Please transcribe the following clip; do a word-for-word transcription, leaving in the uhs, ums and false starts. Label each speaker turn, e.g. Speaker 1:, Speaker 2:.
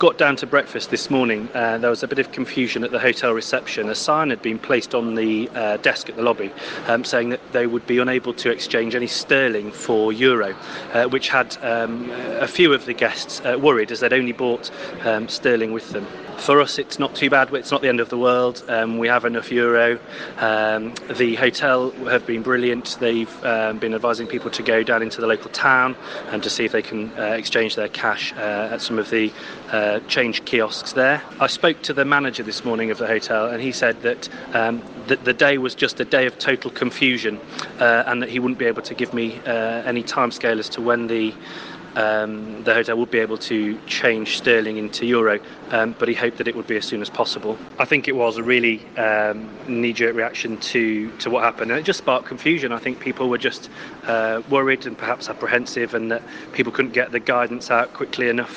Speaker 1: got down to breakfast this morning, uh, there was a bit of confusion at the hotel reception. A sign had been placed on the uh, desk at the lobby um, saying that they would be unable to exchange any sterling for euro, uh, which had um, a few of the guests uh, worried, as they'd only bought um, sterling with them. For us, it's not too bad. It's not the end of the world. Um, we have enough euro. Um, the hotel have been brilliant. They've um, been advising people to go down into the local town and to see if they can uh, exchange their cash uh, at some of the uh, change kiosks there. I spoke to the manager this morning of the hotel, and he said that um, the, the day was just a day of total confusion, uh, and that he wouldn't be able to give me uh, any timescale as to when the Um, the hotel would be able to change sterling into euro, um, but he hoped that it would be as soon as possible. I think it was a really um, knee-jerk reaction to, to what happened, and it just sparked confusion. I think people were just uh, worried and perhaps apprehensive, and that people couldn't get the guidance out quickly enough.